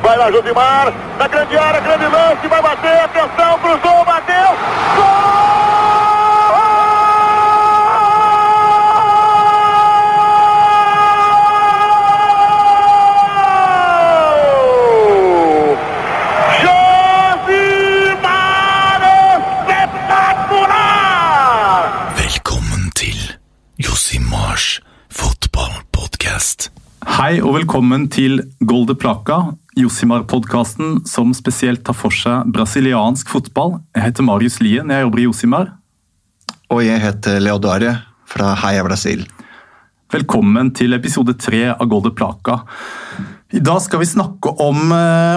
Vai lá, Josimar, na grande área, grande lance, vai bater, atenção, cruzou, bateu, gol! Hei og velkommen til Gol de Plata, Josimar-podcasten som spesielt tar for seg brasiliansk fotball. Jeg heter Marius Lien, jeg jobber i Josimar. Og jeg heter Leodaria fra Heia Brasil. Velkommen til episode 3 av Gol de Plata. I dag skal vi snakke om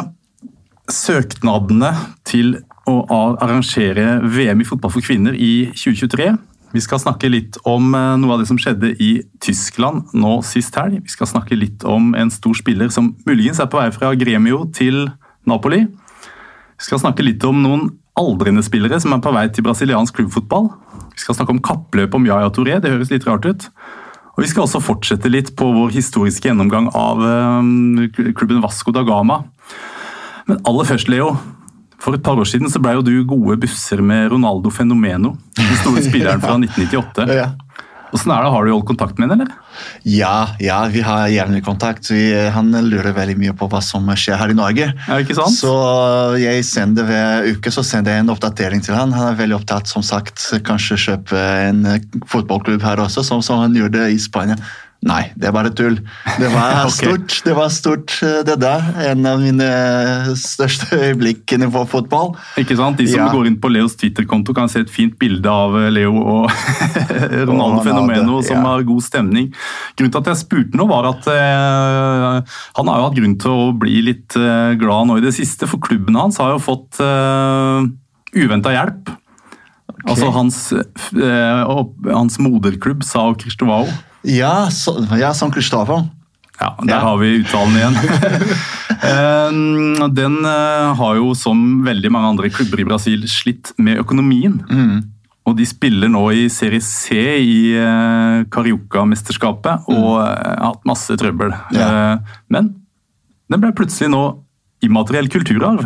søknadene til å arrangere VM i fotball for kvinner i 2023. Vi skal snakke litt om noe av det som skjedde i Tyskland nå sist helg. Vi skal snakke litt om en stor spiller som muligens er på vei fra Gremio til Napoli. Vi skal snakke litt om noen aldrende spillere som er på vei til brasiliansk klubbfotball. Vi skal snakke om kappløp om Yaya Touré, det høres litt rart ut. Og vi skal også fortsette litt på vår historiske gjennomgang av klubben Vasco da Gama. Men aller først, Leo. For et par år siden så ble jo du gode busser med Ronaldo Fenomeno, den store spilleren fra 1998. Ja. Hvordan er det? Har du holdt kontakt med den, eller? Ja, vi har jevnlig kontakt. Han lurer veldig mye på hva som skjer her i Norge. Ja, ikke sant? Så jeg sender hver uke en oppdatering til han. Han er veldig opptatt, som sagt, kanskje kjøpe en fotballklubb her også, som han gjorde i Spania. Nei, det er bare tull. Det var stort, okay. Det var stort det der. En av mine største øyeblikkene på fotball. Ikke sant? De som går inn på Leos Twitter-konto kan se et fint bilde av Leo og Ronaldo Fenomeno som har god stemning. Grunnen til at jeg spurte nå var at han har jo hatt grunn til å bli litt glad nå i det siste, for klubben hans har jo fått uventet hjelp. Okay. Altså hans moderklubb, Sao Cristóvão. Ja, São Cristóvão. Ja, der har vi uttalen igjen. Den har jo, som veldig mange andre klubber i Brasil, slitt med økonomien. Og de spiller nå i Serie C i Carioca-mesterskapet og har hatt masse trøbbel. Ja. Men den ble plutselig nå immateriell kulturarv.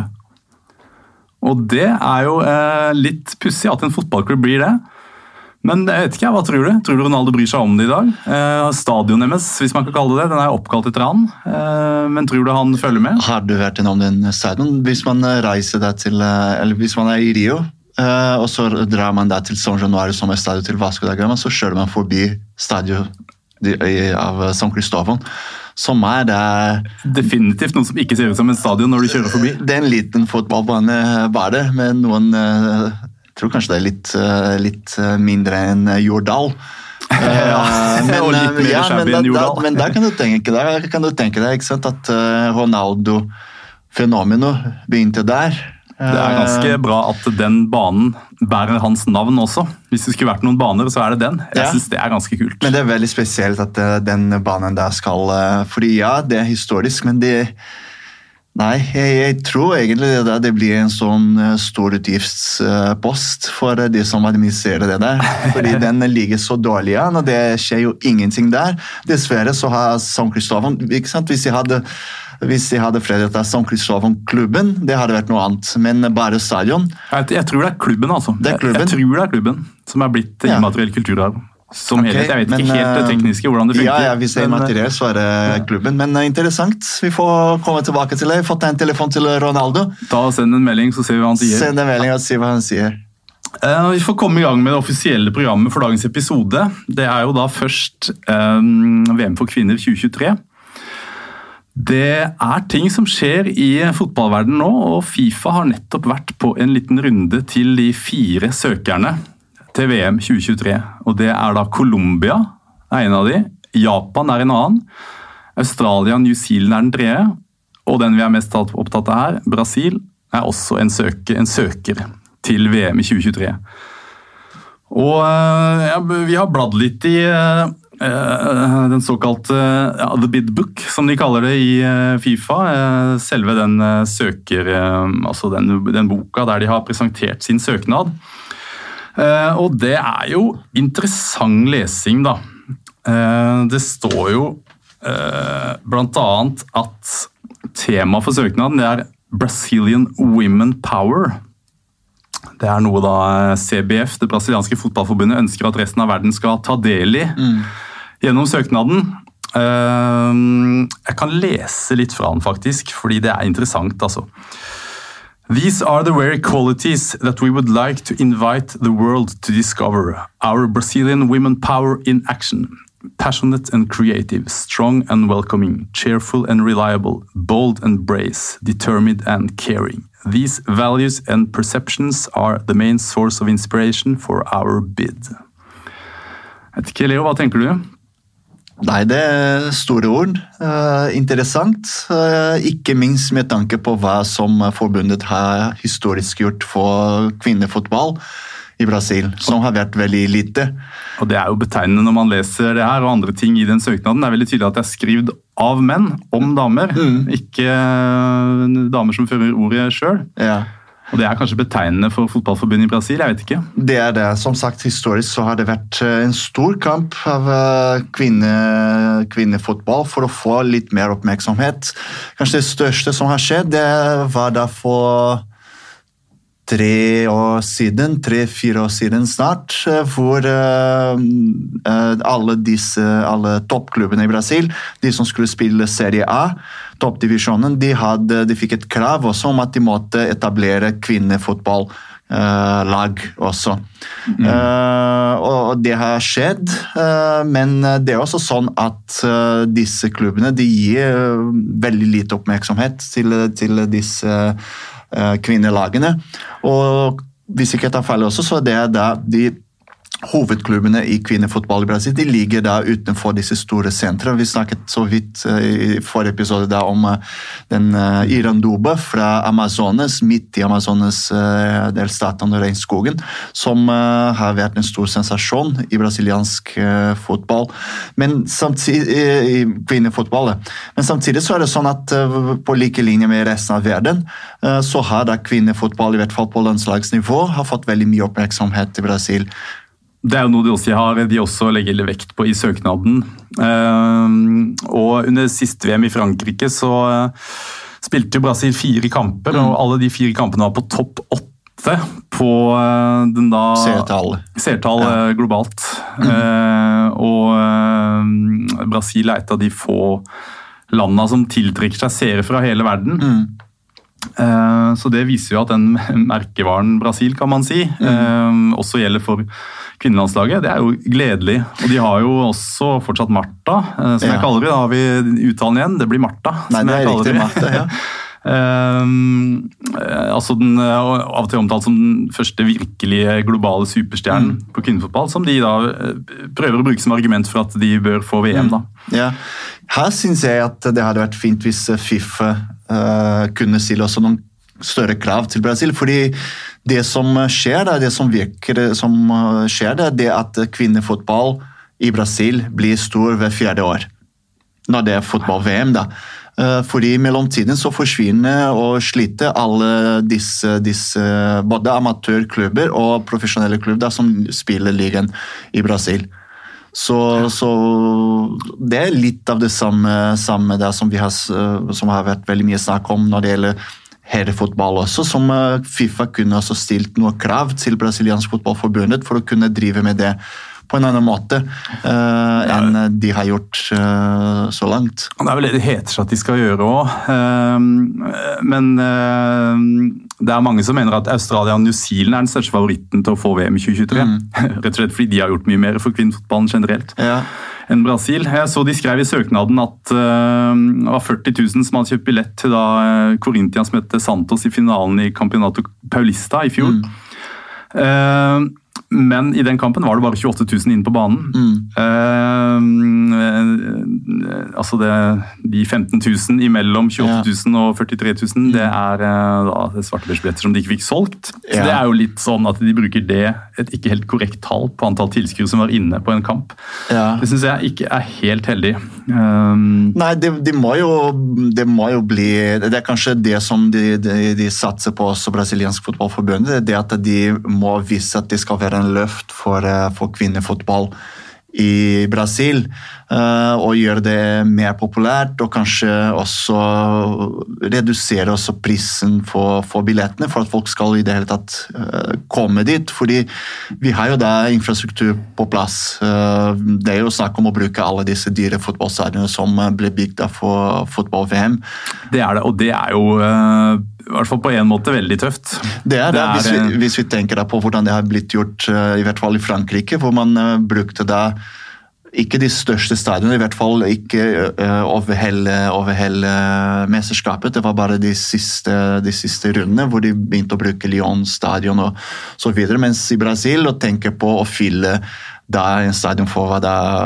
Og det er jo litt pussig at en fotballklubb blir det. Men jeg vet ikke, hva tror du? Tror du Ronaldo bryr seg om det i dag? Stadion MS, hvis man kan kalle det, den er oppkalt etter han. Men tror du han følger med? Har du hørt om den stadion? Hvis man reiser der til, eller hvis man er i Rio, og så drar man der til São Januário, som er stadion til Vasco da Gama, så kjører man forbi stadion av São Cristóvão, som er der... Definitivt noe som ikke ser ut som en stadion når du kjører forbi. Det er en liten fotballbane bare, med noen... Jeg tror kanskje det er litt mindre enn Jordal. Og litt mer shabby enn Jordal. Men da kan du tenke deg ikke sant, at Ronaldo Fenomeno begynte der. Det er ganske bra at den banen bærer hans navn også. Hvis det skulle vært noen baner, så er det den. Jeg synes det er ganske kult. Men det er veldig spesielt at den banen der skal... Fordi ja, det er historisk, men det... Nei, jeg tror egentlig det blir en sånn stor utgiftspost for de som administrerer det der. Fordi den ligger så dårlig an, og det skjer jo ingenting der. Dessverre så har São Cristóvão, ikke sant? Hvis jeg hadde fredet av São Cristóvão-klubben, det hadde vært noe annet, men bare stadion. Jeg tror det er klubben, altså. Det er klubben? Jeg tror det er klubben som er blitt immateriell kulturarv. Som helhet, jeg vet ikke helt det tekniske hvordan det funker. Ja, hvis det er materiell, så er det klubben. Men interessant, vi får komme tilbake til det. Vi får ta en telefon til Ronaldo. Ta og send en melding, så ser vi hva han sier. Send en melding og se hva han sier. Vi får komme i gang med det offisielle programmet for dagens episode. Det er jo da først VM for kvinner 2023. Det er ting som skjer i fotballverdenen nå, og FIFA har nettopp vært på en liten runde til de 4 søkerne til VM 2023, og det er da Colombia, en av de, Japan er en annen, Australia, New Zealand er den 3, og den vi er mest opptatt av her, Brasil, er også en søker til VM i 2023. Og vi har bladd litt i den såkalte The Bid Book, som de kaller det i FIFA, selve den altså den boka der de har presentert sin søknad. Og det er jo interessant lesing da. Det står jo blant annet at tema for søknaden det Brazilian Women Power. Det noe da CBF, det brasilianske fotballforbundet, ønsker at resten av verden skal ta del i gjennom søknaden. Jeg kan lese litt fra den faktisk, fordi det interessant altså. These are the very qualities that we would like to invite the world to discover. Our Brazilian women power in action. Passionate and creative, strong and welcoming, cheerful and reliable, bold and brave, determined and caring. These values and perceptions are the main source of inspiration for our bid. Vet ikke, Leo, hva tenker du? Nei, det store ord. Interessant. Ikke minst med tanke på hva som forbundet har historisk gjort for kvinnefotball i Brasil, som har vært veldig lite. Og det jo betegnende når man leser det her og andre ting i den søknaden. Det veldig tydelig at det skrevet av menn om damer, ikke damer som fører ordet selv. Ja. Og det kanskje betegnende for fotballforbundet i Brasil, jeg vet ikke. Det det. Som sagt, historisk så har det vært en stor kamp av kvinnefotball for å få litt mer oppmerksomhet. Kanskje det største som har skjedd, det var da for 3-4 år siden snart, hvor alle toppklubbene i Brasil, de som skulle spille Serie A, toppdivisjonen, de fikk et krav også om at de måtte etablere kvinnefotballag også. Og det har skjedd, men det også sånn at disse klubbene, de gir veldig lite oppmerksomhet til disse kvinnelagene, og hvis ikke jeg tar feil også, så det da de hovedklubbene i kvinnefotball i Brasil, de ligger da utenfor disse store sentre. Vi snakket så vidt i forrige episode da om den Iranduba fra Amazonas, midt i Amazonas delstaten og regnskogen, som har vært en stor sensasjon i brasiliansk fotball, men samtidig i kvinnefotball. Men samtidig så det sånn at på like linje med resten av verden, så har da kvinnefotball, i hvert fall på landslagsnivå, har fått veldig mye oppmerksomhet i Brasil. Det jo noe de også legger vekt på i søknaden. Og under siste VM i Frankrike så spilte Brasil 4 kamper, og alle de 4 kampene var på topp 8 på den da seertall globalt. Og Brasil et av de få landene som tiltrekker seg seere fra hele verden. Så det viser jo at den merkevaren Brasil, kan man si, også gjelder for kvinnelandslaget. Det jo gledelig, og de har jo også fortsatt Marta, som jeg kaller det. Da har vi uttalen igjen, det blir Marta. Nei, det riktig Marta, ja. Altså den av og til omtalt som den første virkelige globale superstjernen på kvinnefotball, som de da prøver å bruke som argument for at de bør få VM da. Ja, her synes jeg at det hadde vært fint hvis FIFA kunne stille også noen større krav til Brasil, fordi det som skjer, det som virker som skjer, det at kvinnefotball i Brasil blir stor ved 4. år, når det fotball-VM da. Fordi i mellomtiden så forsvinner og sliter alle disse både amatørklubber og profesjonelle klubber som spiller ligaen i Brasil. Så det litt av det samme der som har vært veldig mye snakk om når det gjelder herrefotball også, som FIFA kunne også stilt noe krav til brasiliansk fotballforbundet for å kunne drive med det på en annen måte enn de har gjort så langt. Det vel det heter seg at de skal gjøre også, men det mange som mener at Australia og New Zealand den største favoritten til å få VM i 2023, rett og slett fordi de har gjort mye mer for kvinnefotballen generelt. Enn Brasil. Jeg så de skrev i søknaden at det var 40 000 som hadde kjøpt billett til da Corinthians møtte Santos i finalen i Campeonato Paulista i fjor. Men i den kampen var det bare 28 000 inne på banen. Altså de 15 000 imellom 28 000 og 43 000, det da svartebørsbilletter som de ikke fikk solgt. Så det jo litt sånn at de bruker det, et ikke helt korrekt tall på antall tilskuere som var inne på en kamp. Det synes jeg ikke helt heldig. Nei, det må jo bli, det kanskje det som de satser på også brasiliansk fotballforbundet, det at de må vise at det skal være en løft for kvinnefotball i Brasil, og gjøre det mer populært, og kanskje også redusere også prisen for billettene, for at folk skal i det hele tatt komme dit, fordi vi har jo da infrastruktur på plass. Det jo snakk om å bruke alle disse dyre fotballstadionene som ble bygd for fotball-VM. Det det, og det jo i hvert fall på en måte veldig tøft. Det det. Hvis vi tenker på hvordan det har blitt gjort, i hvert fall i Frankrike, hvor man brukte da ikke de største stadionene, i hvert fall ikke over hele mesterskapet. Det var bare de siste rundene hvor de begynte å bruke Lyon stadion og så videre. Mens i Brasil, å tenke på å fylle da en stadion for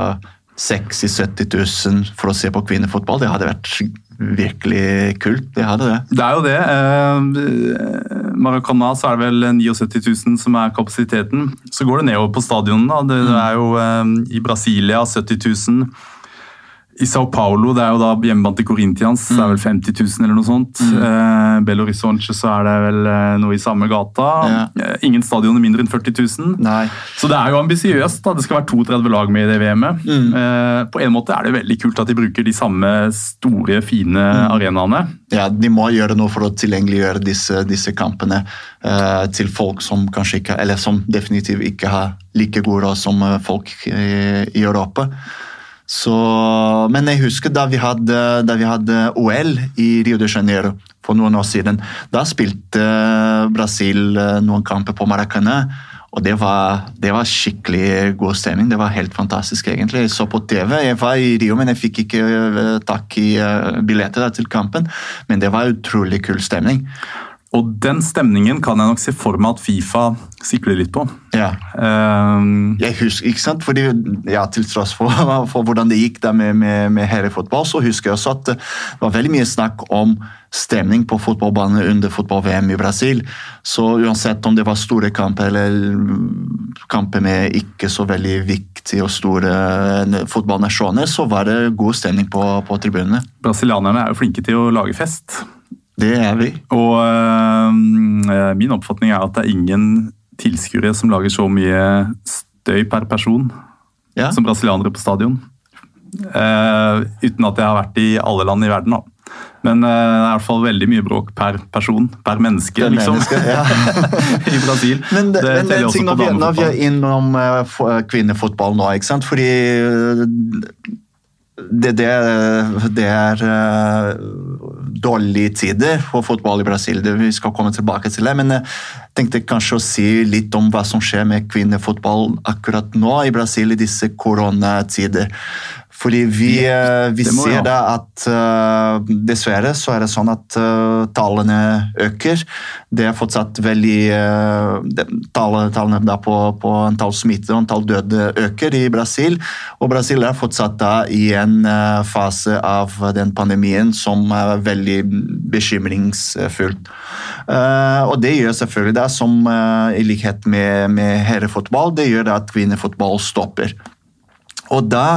60-70 000 for å se på kvinnefotball, det hadde vært virkelig kult. Det hadde det. Det jo det. Maracanã så det vel 79 000 som kapasiteten. Så går det nedover på stadionen. Da. Det jo i Brasilia 70 000. I São Paulo, det jo da hjemmebane til Corinthians, det vel 50 000 eller noe sånt. Belo Horizonte så det vel noe i samme gata. Ja. Ingen stadioner mindre enn 40 000. Nei. Så det jo ambisiøst da. Det skal være 32 lag med i det VM-et. På en måte det veldig kult at de bruker de samme store, fine arenaene. Ja, de må gjøre noe for å tilgjengeliggjøre disse kampene til folk som kanskje ikke, eller som definitivt ikke har like god råd som folk i Europa. Så, men jeg husker da vi hadde OL i Rio de Janeiro for noen år siden. Da spilte Brasil noen kamper på Maracanã, og det var skikkelig god stemning. Det var helt fantastisk egentlig. Jeg så på TV, jeg var i Rio, men jeg fikk ikke tak i billetter til kampen, men det var utrolig kul stemning. Og den stemningen kan jeg nok se for meg at FIFA sikler litt på. Ja. Jeg husker, ikke sant? Fordi, ja, til tross for hvordan det gikk der med herrefotball, så husker jeg også at det var veldig mye snakk om stemning på fotballbanen under fotball-VM i Brasil. Så uansett om det var store kamper eller kamper med ikke så veldig viktige og store fotballnasjoner, så var det god stemning på tribunene. Brasilianerne jo flinke til å lage fest. Det vi. Og min oppfatning at det ingen tilskuere som lager så mye støy per person som brasilianere på stadion. Uten at jeg har vært i alle land i verden. Da. Men det i hvert fall veldig mye bråk per person, per menneske, liksom. I Brasil. Men det er en ting når vi innom kvinnefotball nå, ikke sant? Fordi det dårlige tider for fotball i Brasil. Vi skal komme tilbake til det, men jeg tenkte kanskje å si litt om hva som skjer med kvinnefotball akkurat nå i Brasil i disse koronatider. Fordi vi ser da at dessverre så det sånn at tallene øker. Det fortsatt veldig tallene da på antall smitte og antall døde øker i Brasil. Og Brasil fortsatt da i en fase av den pandemien som veldig bekymringsfullt. Og det gjør selvfølgelig da, som i likhet med herrefotball, det gjør da at kvinnefotball stopper. Og da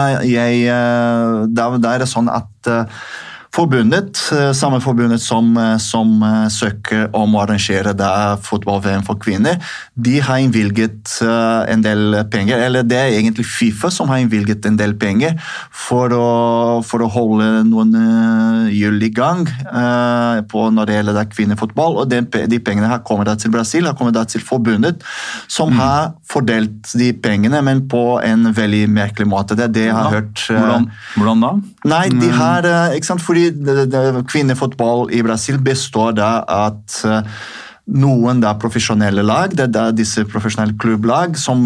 det sånn at samme forbundet som søker om å arrangere fotball-VM for kvinner, de har innvilget en del penger, eller det egentlig FIFA som har innvilget en del penger for å holde noen hjul i gang når det gjelder kvinnefotball, og de pengene her kommer da til Brasil, har kommet da til forbundet, som har fordelt de pengene, men på en veldig merkelig måte. Det jeg har hørt. Hvordan da? Nei, de har, ikke sant, fordi kvinnefotball i Brasil består da at noen da profesjonelle lag, det disse profesjonelle klubblag som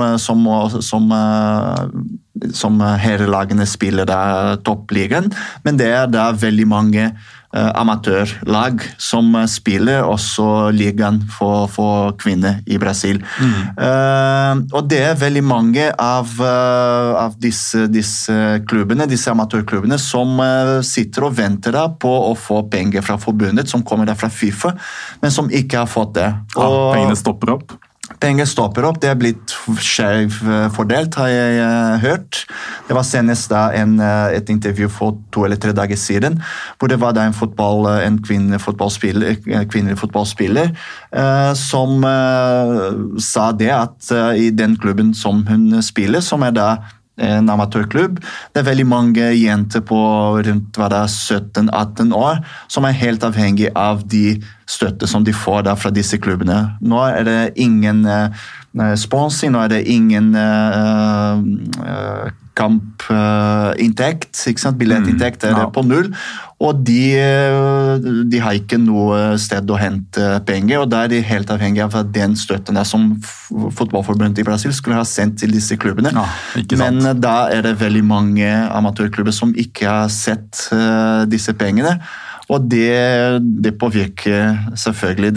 herrelagene spiller da toppligaen, men det da veldig mange amatørlag som spiller også ligaen for kvinner i Brasil. Og det veldig mange av disse klubbene, disse amatørklubbene, som sitter og venter da på å få penger fra forbundet, som kommer da fra FIFA, men som ikke har fått det. Og pengene stopper opp? Penger stopper opp, det blitt skjevt fordelt, har jeg hørt. Det var senest da et intervju for 2 eller 3 dager siden, hvor det var da en kvinnelig fotballspiller som sa det at i den klubben som hun spiller, som da en amatørklubb. Det veldig mange jenter på rundt 17-18 år som helt avhengig av de støtte som de får da fra disse klubbene. Nå det ingen sponsing, nå det ingen kampinntekt, billettinntekt det på null, og de har ikke noe sted å hente penger, og da de helt avhengig av den støtten som fotballforbundet i Brasil skulle ha sendt til disse klubbene. Ja, men da det veldig mange amatørklubber som ikke har sett disse pengene, og det påvirker selvfølgelig.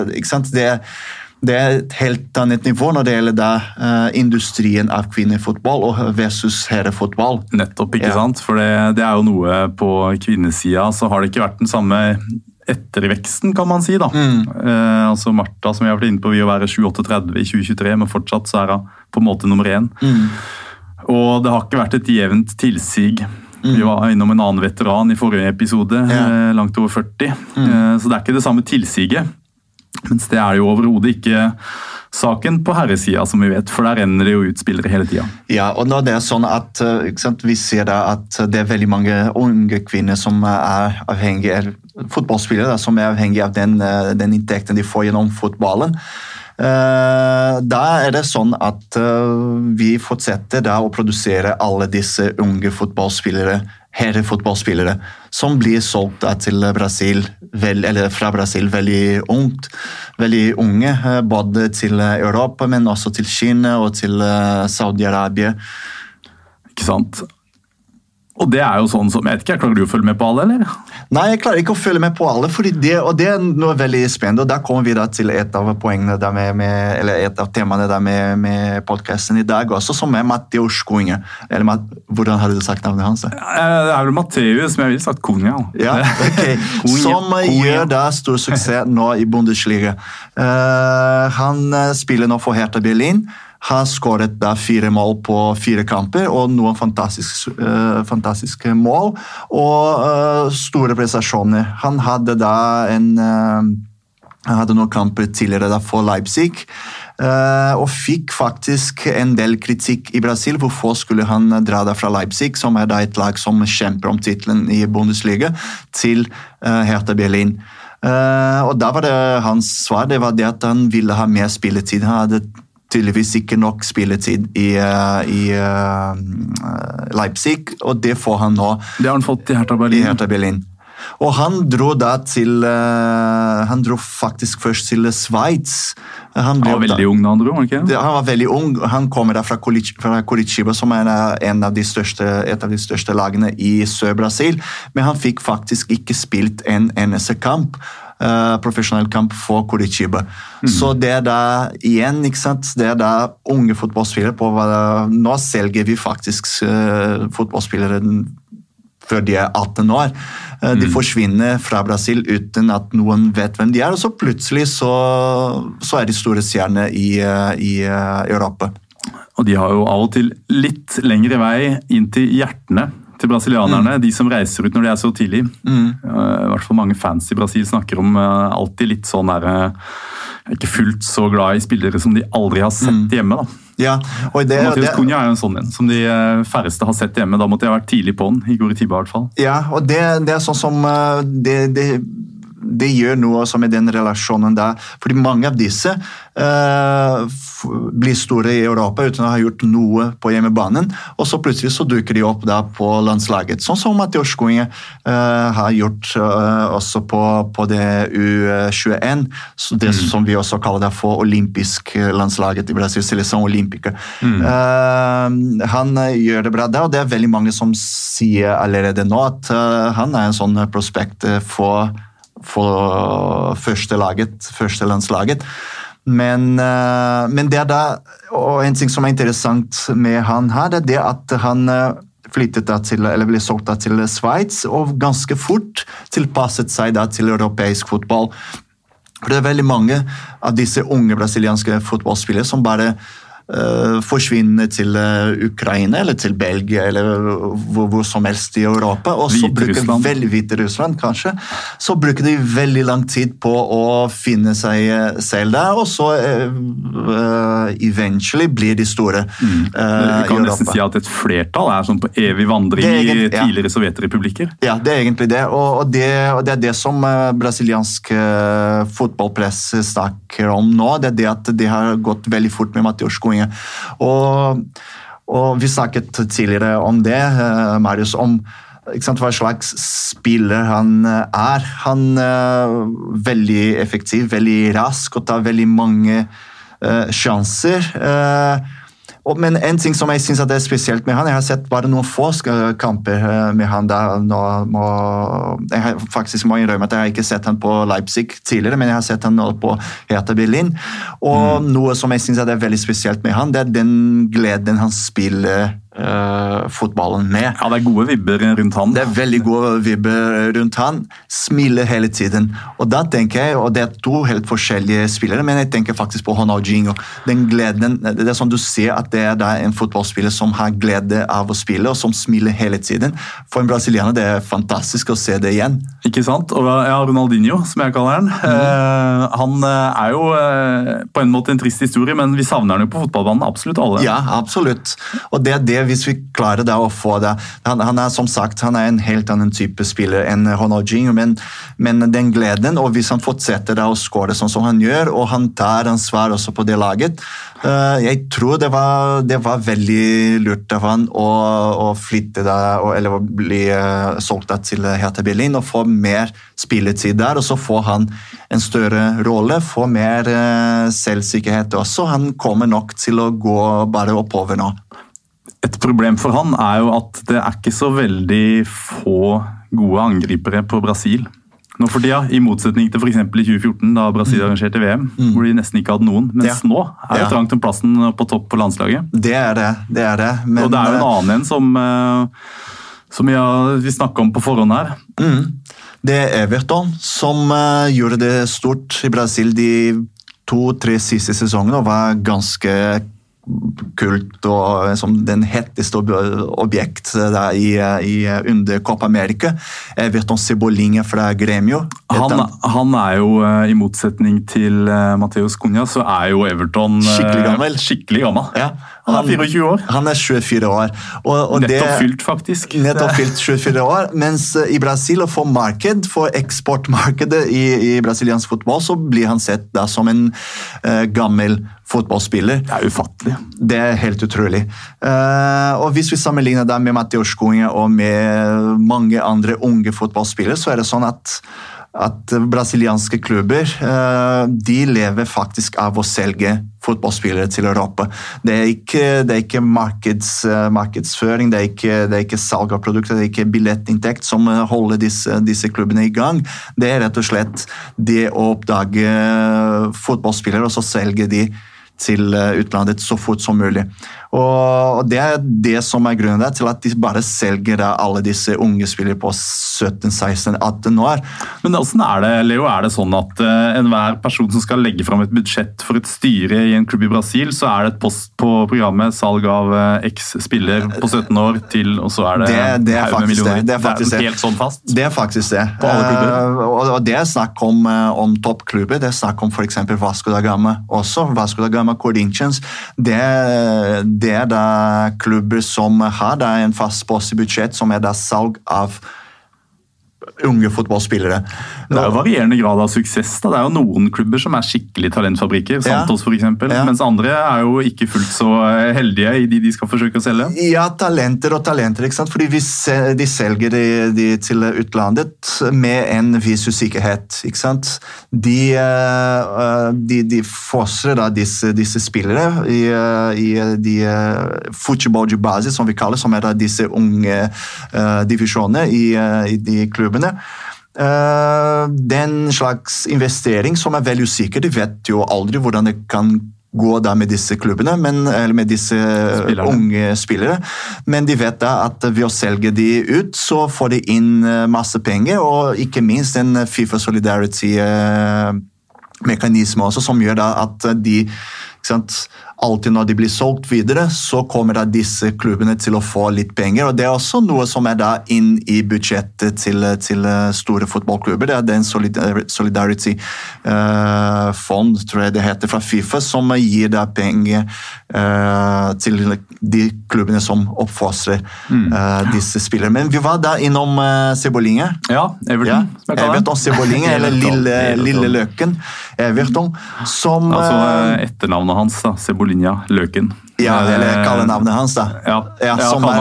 Det et helt annet nivå når det gjelder industrien av kvinnefotball versus herrefotball. Nettopp, ikke sant? For det jo noe på kvinnesida, så har det ikke vært den samme etterveksten, kan man si da. Altså Martha, som vi har vært inne på, vil jo være 7-38 i 2023, men fortsatt så hun på en måte nummer 1. Og det har ikke vært et jevnt tilsig. Vi var innom en annen veteran i forrige episode, langt over 40. Så det ikke det samme tilsiget. Mens det jo overhodet ikke saken på herresida, som vi vet, for der renner det jo ut spillere hele tiden. Ja, og når det sånn at vi ser da at det veldig mange unge kvinner som avhengige, fotballspillere som avhengige av den inntekten de får gjennom fotballen, da det sånn at vi fortsetter da å produsere alle disse unge fotballspillere, herrefotballspillere, som blir solgt til Brasil, eller fra Brasil veldig unge, både til Europa, men også til Kina og til Saudi-Arabia. Ikke sant? Og det jo sånn som, jeg vet ikke, klarer du å følge med på alle, eller? Nei, jeg klarer ikke å følge med på alle, og det noe veldig spennende, og da kommer vi da til et av poengene der eller et av temaene der med podcasten i dag også, som Mateus Cunha. Eller hvordan har du sagt navnet hans? Det vel Mateus, men jeg vil sagt Cunha. Ja, ok. Som gjør da stor suksess nå i Bundesliga. Han spiller nå for Hertha Berlin, har skåret da 4 mål på 4 kamper, og noen fantastiske mål, og store prestasjoner. Han hadde da noen kamper tidligere da for Leipzig, og fikk faktisk en del kritikk i Brasil. Hvorfor skulle han dra da fra Leipzig, som da et lag som kjemper om titlen i Bundesliga, til Hertha Berlin? Og da var det hans svar, det var det at han ville ha mer spilletid. Han hadde tydeligvis ikke nok spilletid i Leipzig, og det får han nå. Det har han fått i Hertha Berlin. Og han dro faktisk først til Schweiz. Han var veldig ung da han dro, ikke? Han var veldig ung. Han kommer da fra Curitiba, som et av de største lagene i Sør-Brasil, men han fikk faktisk ikke spilt en eneste kamp. Professionell kamp for Curitiba. Så det da igjen, ikke sant? Det da unge fotballspillere på nå selger vi faktisk fotballspillere før de 18 år. De forsvinner fra Brasil uten at noen vet hvem de og så plutselig så de store stjerner i Europa. Og de har jo av og til litt lengre vei inn til hjertene til brasilianerne, de som reiser ut når de så tidlig. I hvert fall mange fans i Brasil snakker om alltid litt sånn ikke fullt så glad i spillere som de aldri har sett hjemme da. Ja, og Mateus Cunha jo en sånn en, som de færreste har sett hjemme. Da måtte jeg ha vært tidlig på den, i Curitiba i hvert fall. Ja, og det sånn som det gjør noe også med den relasjonen der, fordi mange av disse blir store i Europa uten å ha gjort noe på hjemmebanen, og så plutselig så dukker de opp der på landslaget, sånn som Mateus Cunha har gjort også på det U21, det som vi også kaller det for olympisk landslaget i Brasil, Seleção Olímpica. Han gjør det bra der, og det veldig mange som sier allerede nå at han en sånn prospekt for første landslaget. Men det da, og en ting som interessant med han her, det at han flyttet da til, eller ble solgt da til Schweiz, og ganske fort tilpasset seg da til europeisk fotball. For det veldig mange av disse unge brasilianske fotballspillere som bare forsvinne til Ukraina eller til Belgia eller hvor som helst i Europa, og så bruker Hviterussland kanskje, så bruker de veldig lang tid på å finne seg selv der, og så eventually blir de store Vi kan nesten si at et flertall sånn på evig vandring i tidligere sovjetrepublikker. Ja, det egentlig det, og det det som brasiliansk fotballpress snakker om nå, det det at det har gått veldig fort med Matheus Cunha. Og vi snakket tidligere om det, Marius, om hva slags spiller han Han veldig effektiv, veldig rask og tar veldig mange sjanser. Men en ting som jeg synes at det spesielt med han, jeg har sett bare noen få kamper med han der. Jeg faktisk må innrømme at jeg har ikke sett han på Leipzig tidligere, men jeg har sett han nå på Hertha Berlin. Og noe som jeg synes at det er veldig spesielt med han, det er den gleden han spiller fotballen med. Ja, det er gode vibber rundt han. Det er veldig gode vibber rundt han. Smiler hele tiden. Og da tenker jeg, og det er to helt forskjellige spillere, men jeg tenker faktisk på Ronaldinho. Den gleden, det er som du ser at det er en fotballspiller som har glede av å spille, og som smiler hele tiden. For en brasilianer, det er fantastisk å se det igjen. Ikke sant? Og Ronaldinho, som jeg kaller han, han jo på en måte en trist historie, men vi savner han jo på fotballbanen, absolutt alle. Ja, absolutt. Og det det hvis vi klarer det å få det. Han som sagt, han en helt annen type spiller enn Ronaldinho, men den gleden, og hvis han fortsetter det å skåre sånn som han gjør, og han tar ansvar også på det laget, jeg tror det var veldig lurt av han å flytte det, eller å bli solgt til Hertha Berlin, og få mer spilletid der, og så får han en større rolle, få mer selvsikkerhet også. Han kommer nok til å gå bare oppover nå. Et problem for han jo at det ikke så veldig få gode angripere på Brasil. Nå for tida, i motsetning til for eksempel i 2014, da Brasil arrangerte VM, hvor de nesten ikke hadde noen, mens nå det trangt om plassen på topp på landslaget. Det det. Men, og det jo en annen som vi snakket om på forhånd her. Det Everton som gjorde det stort i Brasil de 2-3 siste sesongene, og var ganske kult og som den hetteste objekt der under Copa America. Everton Cebolinha fra Grêmio. Han jo i motsetning til Matheus Cunha, så jo Everton skikkelig gammel. Ja. Han 24 år. Han 24 år. Og nettopp fylt, faktisk. Nettopp fylt 24 år, mens i Brasil, for eksportmarkedet i brasiliansk fotball, så blir han sett da som en gammel fotballspiller. Det ufattelig. Det helt utrolig. Og hvis vi sammenligner det med Matheus Cunha og med mange andre unge fotballspillere, så det sånn at brasilianske klubber, de lever faktisk av å selge fotballspillere til Europa. Det ikke markedsføring, det ikke salg av produkter, det ikke billettinntekt som holder disse klubbene i gang. Det rett og slett det å oppdage fotballspillere, og så selge de til utlandet så fort som mulig. Og det det som grunnen der, til at de bare selger alle disse unge spillere på 17, 16, 18 år. Men hvordan det, Leo? Det sånn at enhver person som skal legge fram et budsjett for et styre i en klubb i Brasil, så det et post på programmet salg av X-spiller på 17 år til, og så det faktisk det. Det faktisk helt sånn fast? Det faktisk det. På alle klubber? Og det snakk om toppklubber, det snakk om for eksempel Vasco da Gama også, Vasco da Gama Corinthians, det da klubber som har en fast post i budsjett, som da salg av unge fotballspillere. Det jo varierende grad av suksess. Da. Det jo noen klubber som skikkelig talentfabrikker, Santos for eksempel, mens andre jo ikke fullt så heldige i de skal forsøke å selge. Ja, talenter, ikke sant? Fordi de selger de til utlandet med en viss usikkerhet, ikke sant? De fostrer da disse spillere i de futebol de base, som vi kaller, som da disse unge divisjoner i de klubbene. Den slags investering som veldig usikker, de vet jo aldri hvordan det kan gå da med disse klubbene, eller med disse unge spillere, men de vet da at ved å selge de ut, så får de inn masse penger, og ikke minst en FIFA Solidarity mekanisme også, som gjør da at de alltid når de blir solgt videre, så kommer da disse klubbene til å få litt penger, og det også noe som da inn i budsjettet til store fotballklubber. Det den Solidarity Fond, tror jeg det heter, fra FIFA, som gir da penger til de klubbene som oppfostrer disse spillere. Men vi var da innom Cebolinha. Ja, Everton. Ja, Everton Cebolinha, eller Lille Løken. Everton, som... Altså etternavnet hans da, Cebolinha Løken. Ja, eller kallenavnet hans da. Ja,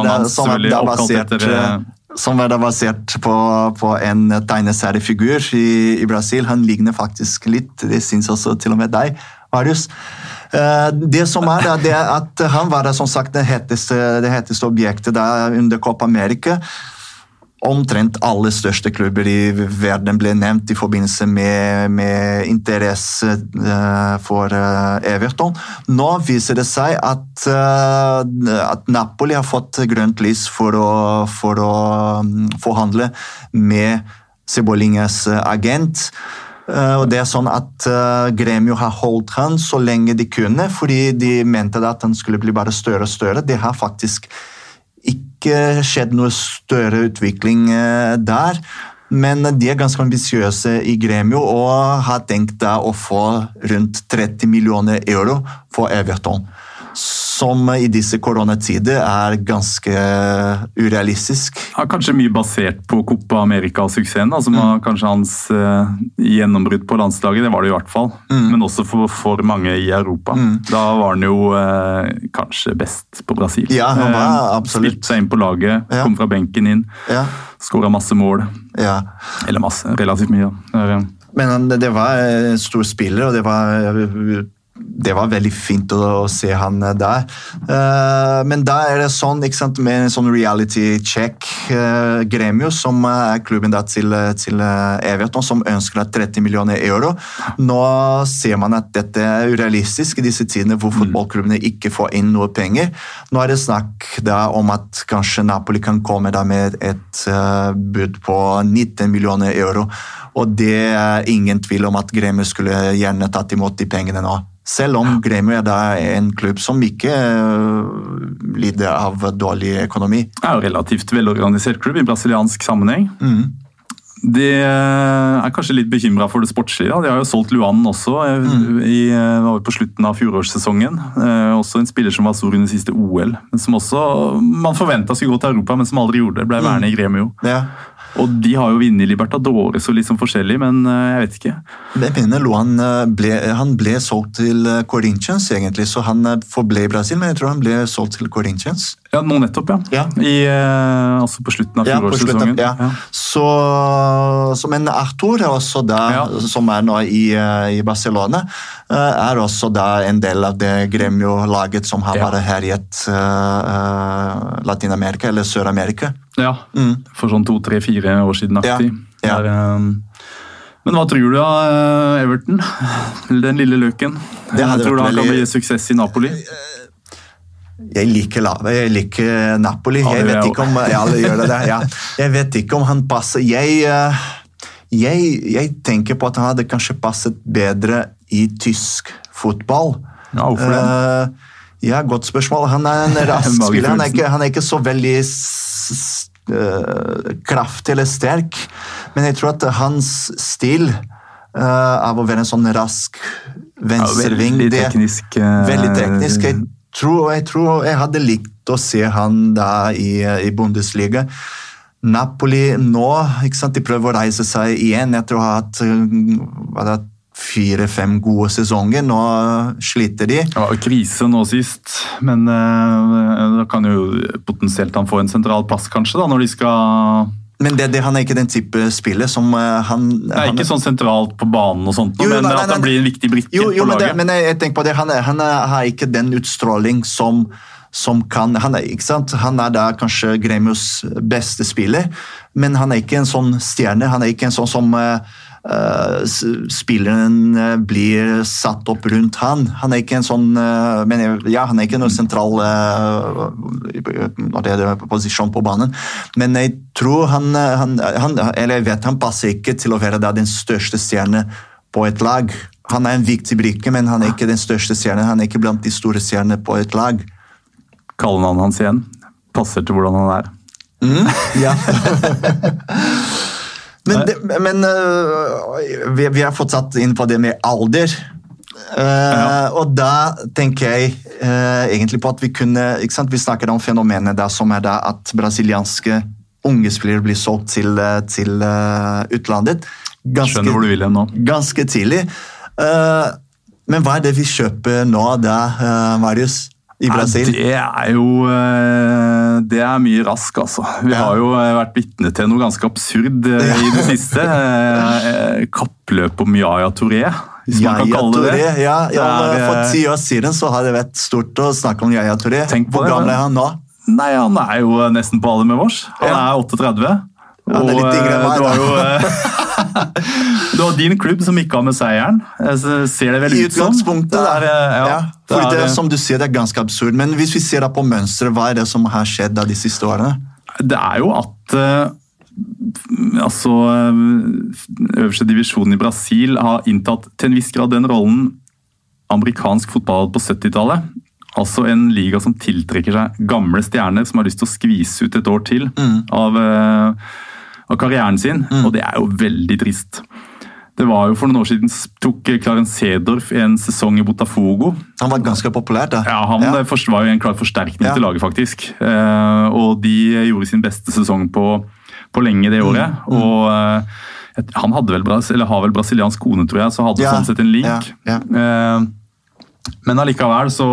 som da basert på en tegneseriefigur i Brasil. Han ligner faktisk litt, det synes også til og med deg, Marius. Det som det at han var som sagt det hetteste objektet der under Copa America. Omtrent alle største klubber i verden ble nevnt i forbindelse med interesse for Everton. Nå viser det seg at Napoli har fått grønt lys for å forhandle med Cebolinhas agent. Og det sånn at Gremio har holdt han så lenge de kunne, fordi de mente at han skulle bli bare større og større. Det har faktisk ikke skjedd noe større utvikling der, men de ganske ambisiøse i Gremio og har tenkt da å få rundt 30 millioner euro for Everton, som i disse koronatider ganske urealistisk. Ja, kanskje mye basert på Copa America-suksessen, som var kanskje hans gjennombrudd på landslaget, det var det i hvert fall, men også for mange i Europa. Da var han jo kanskje best på Brasil. Ja, han var absolutt. Spilte seg inn på laget, kom fra benken inn, skåret masse mål. Ja. Eller masse, relativt mye. Men det var en stor spiller, og det var veldig fint å se han der. Men da det sånn, ikke sant, med en sånn reality check. Gremio, som klubben da til Everton, som ønsker 30 millioner euro. Nå ser man at dette urealistisk i disse tidene hvor fotballklubbene ikke får inn noe penger. Nå det snakk da om at kanskje Napoli kan komme da med et bud på 19 millioner euro. Og det ingen tvil om at Gremio skulle gjerne tatt imot de pengene nå. Selv om Gremio da en klubb som ikke lider av dårlig økonomi. Det jo relativt velorganisert klubb i brasiliansk sammenheng. De kanskje litt bekymret for det sportslige. De har jo solgt Luan også var på slutten av fjorårssesongen. Også en spiller som var stor under siste OL, men som også man forventet skulle gå til Europa, men som aldri gjorde det. Ble værende i Gremio. Ja. Og de har jo vunnet Libertadores og litt sånn forskjellig, men jeg vet ikke. Jeg mener Luan ble solgt til Corinthians egentlig, så han forble i Brasil, men jeg tror han ble solgt til Corinthians. Ja, nå nettopp, ja. Altså på slutten av fjorårssesongen. Ja. Men Arthur også da, som nå i Barcelona, også da en del av det Gremio-laget som har bare herjet Latin-Amerika eller Sør-Amerika. Ja, for sånn 2, 3, 4 år siden aktiv. Ja. Men hva tror du av Everton? Den lille løken. Jeg tror du han kan bli suksess i Napoli? Jeg liker Napoli. Jeg vet ikke om alle gjør det der. Ja. Jeg vet ikke om han passer. Jeg tenker på at han hadde kanskje passet bedre i tysk fotball. Ja, hvorfor det? Ja, godt spørsmål. Han en rask spiller. Han ikke så veldig kraftig eller sterk, men jeg tror at hans stil av å være en sånn rask venstreving, veldig teknisk. Jeg tror jeg hadde likt å se han da i Bundesliga. Napoli nå, ikke sant, de prøver å reise seg igjen etter å ha hatt 4-5 gode sesonger. Nå sliter de. Ja, krise nå sist, men da kan jo potensielt han få en sentral plass kanskje da, når de skal... Men han ikke den type spiller som han... Nei, ikke sånn sentralt på banen og sånt, men at han blir en viktig brikke på laget. Men jeg tenker på det, han har ikke den utstråling som kan... Ikke sant? Han da kanskje Gremios beste spiller, men han ikke en sånn stjerne, han ikke en sånn som... spilleren blir satt opp rundt han. Han ikke en sånn han ikke noe sentral når det posisjon på banen, men jeg tror eller jeg vet han passer ikke til å være den største stjerne på et lag, Han en viktig brikke, men han ikke den største stjernen. Han ikke blant de store stjernene på et lag. Kallenavnet hans igjen. Passer til hvordan han Ja. men vi har fått satt inn på det med alder. Og da tenker jeg egentlig på at vi kunne, ikke sant? Vi snakker om fenomenet der, som da at brasilianske unge spillere blir solgt til utlandet. Skjønner hvor du vil igjen nå. Ganske tidlig. Men hva det vi kjøper nå da, Marius? I Brasil? Det er mye rask, altså. Vi har jo vært vitne til noe ganske absurd i det siste. Kappløp om Yaya Touré, hvis man kan kalle det det. Ja, for 10 år siden så har det vært stort å snakke om Yaya Touré. Hvor gammel er han nå? Nei, han er jo nesten på alder med vårs. Han er 38. Han er litt yngre enn meg, det var din klubb som ikke har med seieren. Ser det vel ut som? I utgangspunktet, for det som du sier, det er ganske absurd. Men hvis vi ser på mønstret, hva er det som har skjedd da de siste årene? Det er jo at øverste divisjonen i Brasil har inntatt til en viss grad den rollen amerikansk fotball på 70-tallet. Altså en liga som tiltrekker seg gamle stjerner som har lyst til å skvise ut et år til av karrieren sin, og det er jo veldig trist. Det var jo for noen år siden tok Clarence Seedorf en sesong i Botafogo. Han var ganske populær da. Ja, han var jo en klar forsterkning til laget faktisk. Og de gjorde sin beste sesong på lenge det året. Og han hadde har vel brasiliansk kone, tror jeg, så hadde sånn sett en link. Men allikevel så...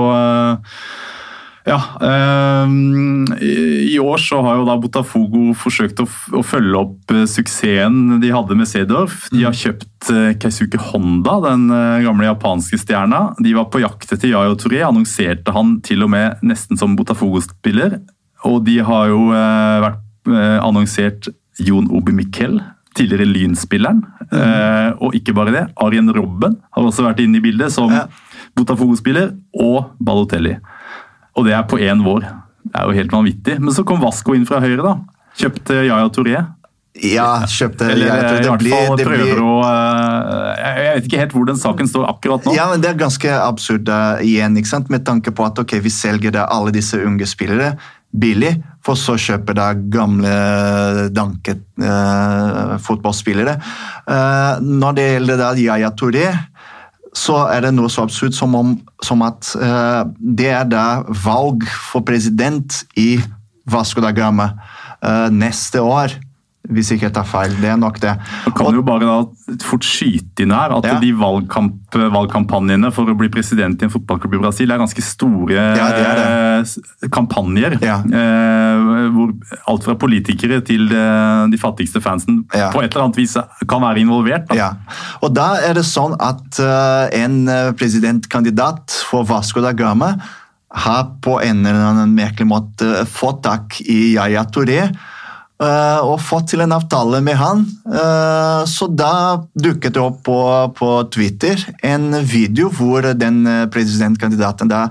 I år så har jo da Botafogo forsøkt å følge opp suksessen de hadde med Seedorf. De har kjøpt Keisuke Honda, den gamle japanske stjerna. De var på jakt etter Yaya Touré, annonserte han til og med nesten som Botafogo-spiller. Og de har jo vært annonsert Jon Obi Mikel, tidligere Lynspilleren. Og ikke bare det, Arjen Robben har også vært inne i bildet som Botafogo-spiller, og Balotelli. Og det er på 1 vår. Det er jo helt vanvittig. Men så kom Vasco inn fra høyre da. Kjøpte Yaya Touré. Ja, kjøpte Yaya Touré. I hvert fall prøver å... Jeg vet ikke helt hvor den saken står akkurat nå. Ja, men det er ganske absurd igjen, ikke sant? Med tanke på at vi selger alle disse unge spillere billig, for så kjøper gamle danket fotballspillere. Når det gjelder Yaya Touré, så er det noe så absurd som at det er da valg for president i Vasco da Gama neste år, hvis ikke jeg tar feil. Det er nok det. Man kan jo bare da fort skyte inn her at de valgkampanjene for å bli president i en fotballklubb i Brasil er ganske store kampanjer, hvor alt fra politikere til de fattigste fansen på et eller annet vis kan være involvert. Da. Ja. Og da er det sånn at en presidentkandidat for Vasco da Gama har på en eller annen merkelig måte fått tak i Yaya Touré, og fått til en avtale med han. Så da dukket det opp på Twitter en video hvor den presidentkandidaten da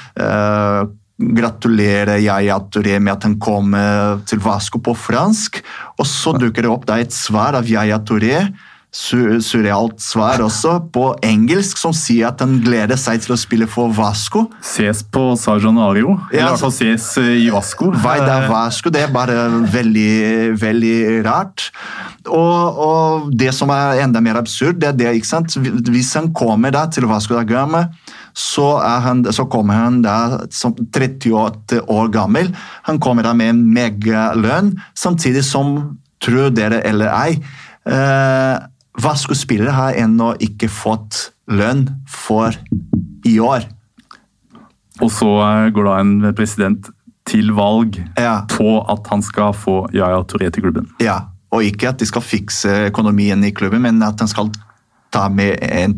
gratulerer Yaya Touré med at han kom til Vasco på fransk, og så dukker det opp da et svar av Yaya Touré, surrealt svar også, på engelsk, som sier at han gleder seg til å spille for Vasco. Ses på São Januário, eller i hvert fall ses i Vasco. Vai da Vasco, det er bare veldig, veldig rart. Og det som er enda mer absurd, det er det, ikke sant? Hvis han kommer da til Vasco da Gama, så kommer han da som 38 år gammel. Han kommer da med en megalønn, samtidig som, tror dere eller ei, Vasco-spillere har ennå ikke fått lønn for i år. Og så går da en president til valg på at han skal få Yaya Touré til klubben. Ja, og ikke at de skal fikse økonomien i klubben, men at han skal ta med en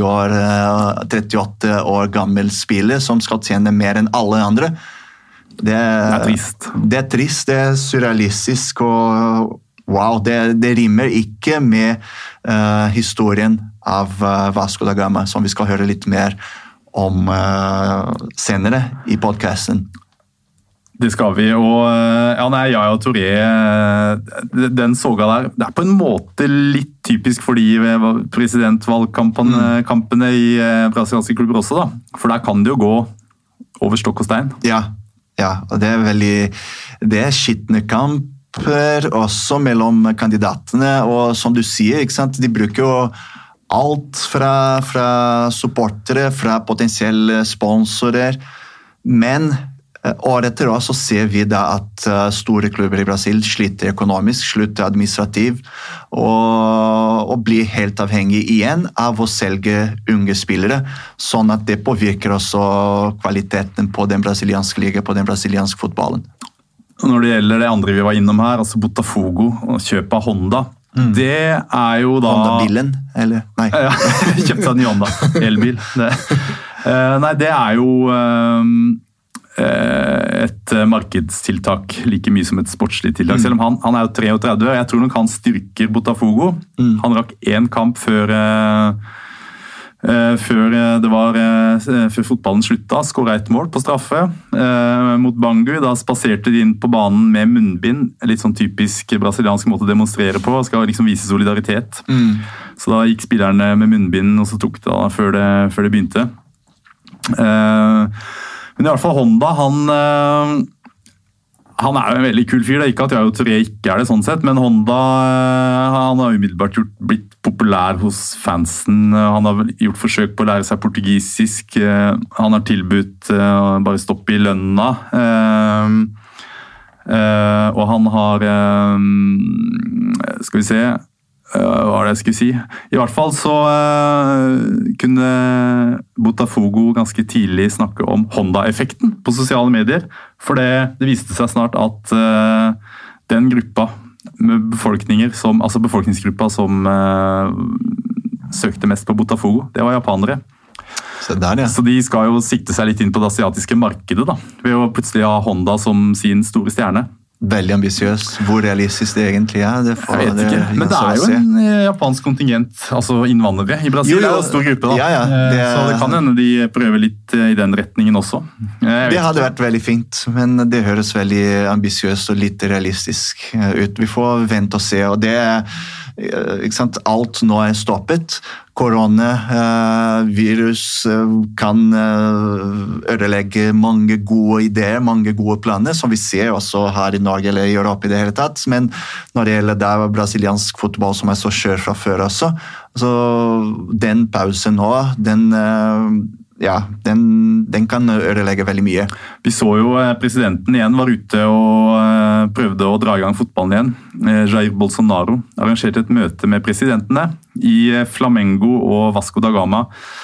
38 år gammel spiller som skal tjene mer enn alle andre. Det er trist. Det er trist, det er surrealistisk, og wow, det rimer ikke med historien av Vasco da Gama, som vi skal høre litt mer om senere i podcasten. Det skal vi, og Yaya Touré, den soga der, det på en måte litt typisk for de presidentvalgkampene i brasilianske klubber også da, for der kan det jo gå over stokk og stein. Ja, og det skitne kamper også mellom kandidatene, og som du sier, ikke sant, de bruker jo alt fra supportere, fra potensielle sponsorer, men år etter år så ser vi da at store klubber i Brasil sliter økonomisk, slutter administrativ, og blir helt avhengig igjen av å selge unge spillere, sånn at det påvirker også kvaliteten på den brasilianske liga, på den brasilianske fotballen. Når det gjelder det andre vi var innom her, altså Botafogo og kjøp av Honda, det jo da... Honda-bilen, eller? Nei. Ja, kjøpt av en Honda, elbil. Nei, det jo et markedstiltak like mye som et sportslig tiltak, selv om han jo 33, jeg tror nok han styrker Botafogo. Han rakk en kamp før fotballen slutta, skåret et mål på straffe mot Bangu. Da spaserte de inn på banen med munnbind, litt sånn typisk brasiliansk måte å demonstrere på, skal liksom vise solidaritet. Så da gikk spillerne med munnbind, og så tok det da før det begynte. Men i hvert fall Honda, han jo en veldig kul fyr, det ikke at Yaya Touré ikke det sånn sett, men Honda han har umiddelbart blitt populær hos fansen, han har gjort forsøk på å lære seg portugisisk, han har tilbudt bare stopp i lønna, og han har, skal vi se, hva det jeg skulle si? I hvert fall så kunne Botafogo ganske tidlig snakke om Honda-effekten på sosiale medier, for det viste seg snart at den gruppa med befolkningsgruppa som søkte mest på Botafogo, det var japanere. Så de skal jo sikte seg litt inn på det asiatiske markedet da, ved å plutselig ha Honda som sin store stjerne. Veldig ambisiøs. Hvor realistisk det egentlig jeg vet ikke, men det jo en japansk kontingent, altså innvandrere i Brasil. Det jo en stor gruppe da, så det kan hende de prøver litt i den retningen også. Det hadde vært veldig fint, men det høres veldig ambisiøst og litt realistisk ut. Vi får vente og se, og det ikke sant, alt nå stoppet. Koronavirus kan ødelegge mange gode ideer, mange gode planer, som vi ser også her i Norge eller i Europa i det hele tatt. Men når det gjelder brasiliansk fotball som så skjør fra før også, så den pausen nå, den kan ødelegge veldig mye. Vi så jo presidenten igjen var ute og prøvde å dra i gang fotballen igjen. Jair Bolsonaro arrangerte et møte med presidentene i Flamengo og Vasco da Gama.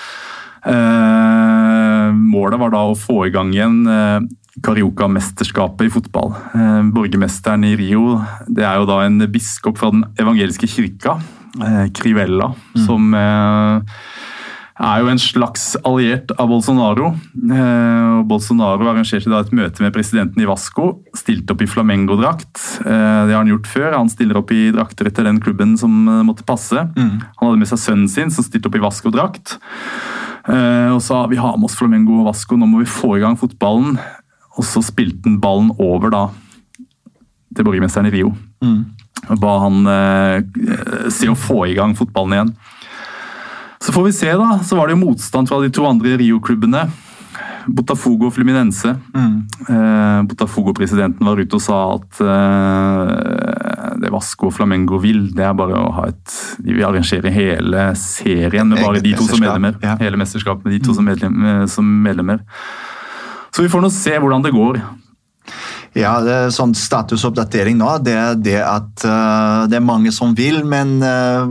Målet var da å få i gang igjen Carioca-mesterskapet i fotball. Borgermesteren i Rio, det jo da en biskop fra den evangeliske kirka, Crivella, som jo en slags alliert av Bolsonaro. Bolsonaro arrangerte da et møte med presidenten i Vasco, stilte opp i Flamengo-drakt. Det har han gjort før, han stiller opp i drakter etter den klubben som måtte passe. Han hadde med seg sønnen sin som stilte opp i Vasco-drakt. Og sa, vi har med oss Flamengo og Vasco, nå må vi få i gang fotballen. Og så spilte han ballen over da til borgermesteren i Rio. Og ba han se å få i gang fotballen igjen. Så får vi se da, så var det jo motstand fra de to andre Rio-klubbene, Botafogo og Fluminense. Botafogo-presidenten var ute og sa at det Vasco og Flamengo vil, det bare å ha de vil arrangere hele serien med bare de to som medlemmer. Ja. Hele mesterskapet med de to som medlemmer. Så vi får nå se hvordan det går. Ja, det sånn statusoppdatering nå, det at det mange som vil, men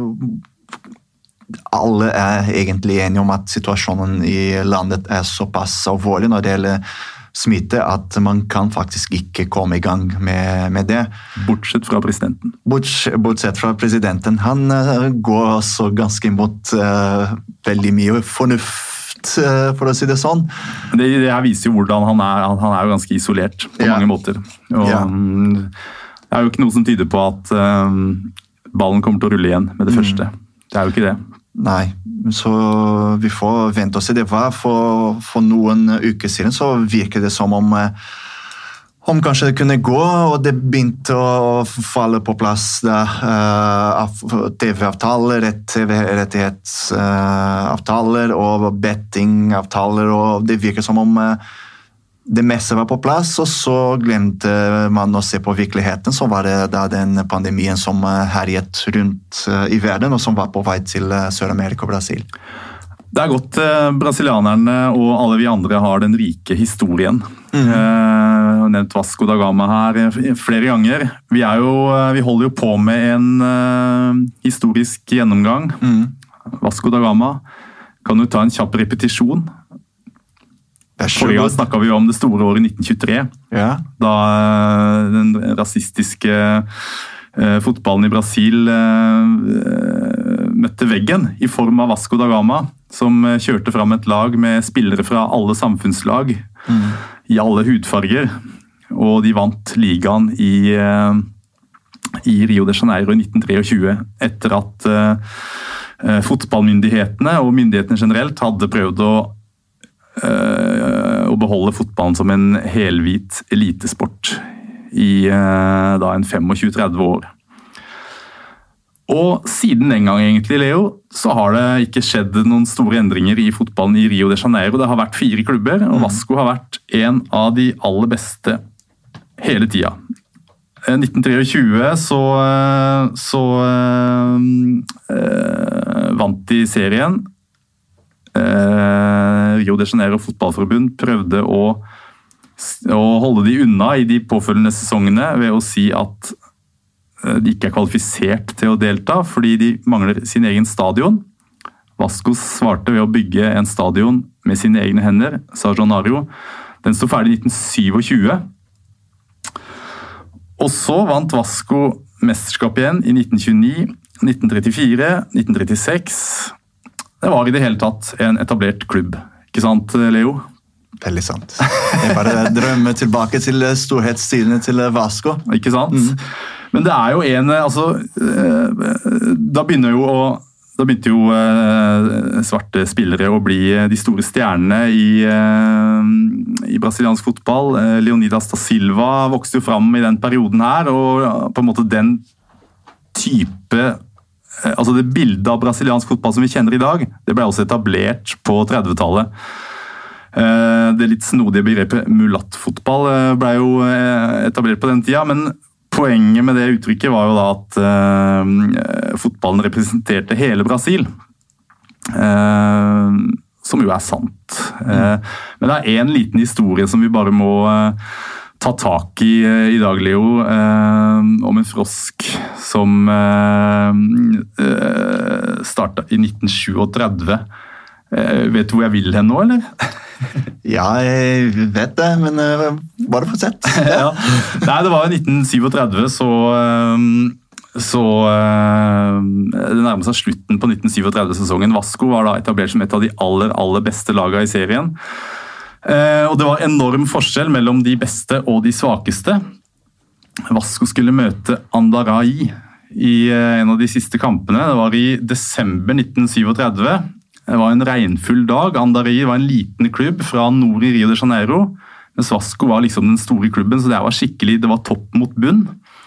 alle egentlig enige om at situasjonen i landet såpass alvorlig når det gjelder smitte, at man kan faktisk ikke komme i gang med det. Bortsett fra presidenten. Bortsett fra presidenten. Han går også ganske imot veldig mye fornuft, for å si det sånn. Det her viser jo hvordan han jo ganske isolert på mange måter. Og det jo ikke noe som tyder på at ballen kommer til å rulle igjen med det første. Det jo ikke det. Nei, så vi får vente og se. Det var for noen uker siden så virker det som om om kanskje det kunne gå, og det begynte å falle på plass da, TV-avtaler, TV-rettighetsavtaler og bettingavtaler, og det virker som om det meste var på plass, og så glemte man å se på virkeligheten, så var det da den pandemien som herjet rundt i verden, og som var på vei til Sør-Amerika og Brasil. Det er godt brasilianerne og alle vi andre har den rike historien. Jeg har nevnt Vasco da Gama her flere ganger. Vi holder jo på med en historisk gjennomgang. Vasco da Gama, kan du ta en kjapp repetisjon? Forrige gang snakket vi om det store året 1923, da den rasistiske fotballen i Brasil møtte veggen i form av Vasco da Gama, som kjørte fram et lag med spillere fra alle samfunnslag, i alle hudfarger, og de vant ligaen i Rio de Janeiro i 1923, etter at fotballmyndighetene og myndighetene generelt hadde prøvd å beholde fotballen som en helhvit elitesport i da en 25-30 år. Og siden den gang egentlig, Leo, så har det ikke skjedd noen store endringer i fotballen i Rio de Janeiro. Det har vært 4 klubber, og Vasco har vært en av de aller beste hele tida. 1923 så vant de serien. Rio de Janeiro fotballforbund prøvde å holde de unna i de påfølgende sesongene ved å si at de ikke er kvalifisert til å delta fordi de mangler sin egen stadion. Vasco svarte ved å bygge en stadion med sine egne hender, São Januário. Den stod ferdig i 1927. Og så vant Vasco mesterskap igjen i 1929, 1934, 1936. Det var i det hele tatt en etablert klubb. Ikke sant, Leo? Veldig sant. Jeg bare drømmer tilbake til storhetstidene til Vasco. Ikke sant? Men det er jo da begynte jo svarte spillere å bli de store stjernene i brasiliansk fotball. Leonidas da Silva vokste jo fram i den perioden her, og på en måte den type, altså det bildet av brasiliansk fotball som vi kjenner i dag, det ble også etablert på 30-tallet. Det litt snodige begrepet mulattfotball ble jo etablert på den tida, men poenget med det uttrykket var jo da at fotballen representerte hele Brasil, som jo er sant. Men det er en liten historie som vi bare må ta tak i dag, Leo, om en frosk som startet i 1937. Vet du hvor jeg vil hen nå, eller? Ja, jeg vet det, men bare fortsett. Ja. Nei, det var i 1937, så det nærmer seg slutten på 1937-sesongen. Vasco var da etablert som et av de aller beste lagene i serien. Og det var enorm forskjell mellom de beste og de svakeste. Vasco skulle møte Andaraí i en av de siste kampene. Det var i desember 1937. Det var en regnfull dag. Andaraí var en liten klubb fra nord i Rio de Janeiro, mens Vasco var liksom den store klubben, så det var topp mot bunn.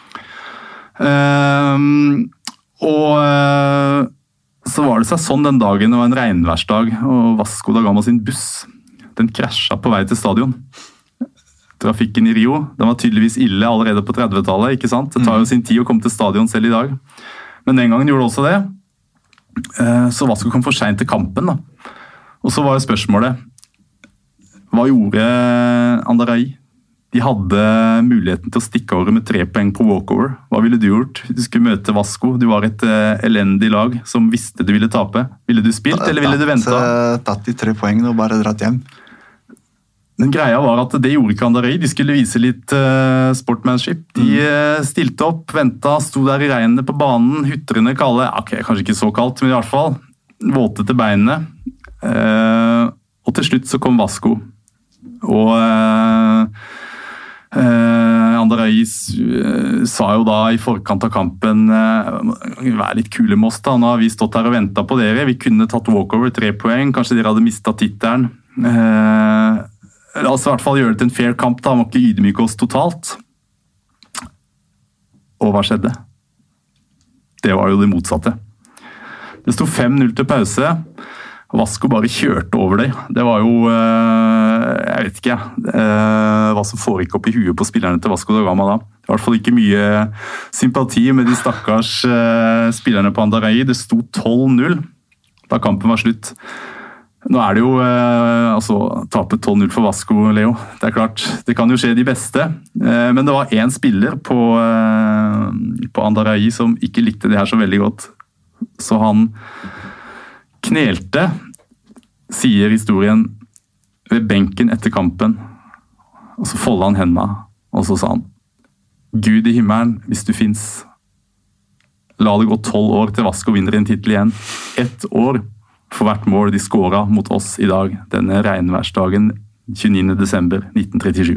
Og så var det seg sånn den dagen, det var en regnværsdag, og Vasco da Gama sin buss, den krasja på vei til stadion. Trafikken i Rio, den var tydeligvis ille allerede på 30-tallet, ikke sant? Det tar jo sin tid å komme til stadion selv i dag. Men den gangen gjorde det også det. Så Vasco kom for sent til kampen da. Og så var jo spørsmålet, hva gjorde Andaraí? De hadde muligheten til å stikke over med 3 poeng på walkover. Hva ville du gjort? Du skulle møte Vasco. Du var et elendig lag som visste du ville tape. Ville du spilt, eller ville du vente? Tatt de 3 poengene og bare dratt hjem. Den greia var at det gjorde ikke Andaraí. De skulle vise litt sportmanship. De stilte opp, ventet, sto der i regnet på banen, hutrende kalde. Ok, kanskje ikke så kaldt, men i hvert fall våte til beinene. Og til slutt så kom Vasco. Og Andaraí sa jo da i forkant av kampen, vær litt kule med oss da, nå har vi stått her og ventet på dere, vi kunne tatt walkover 3 poeng, kanskje dere hadde mistet tittelen. la oss i hvert fall gjøre det til en fair kamp da, må ikke ydmyke oss totalt. Og hva skjedde? Det var jo det motsatte. Det sto 5-0 til pause. Vasco bare kjørte over det. Det var jo, jeg vet ikke hva som foregikk opp i huet på spillerne til Vasco da Gama da. Det var i hvert fall ikke mye sympati med de stakkars spillerne på Andaraí. Det sto 12-0 da kampen var slutt. Nå det jo, tape 12-0 for Vasco, Leo. Det klart, det kan jo skje de beste. Men det var en spiller på Andaraí som ikke likte det her så veldig godt. Så han knelte, sier historien, ved benken etter kampen. Og så foldet han hendene, og så sa han, Gud i himmelen, hvis du finnes, la det gå 12 år til Vasco vinner en titel igjen. 1 år for hvert mål de skåret mot oss i dag, denne regnværsdagen 29. desember 1937.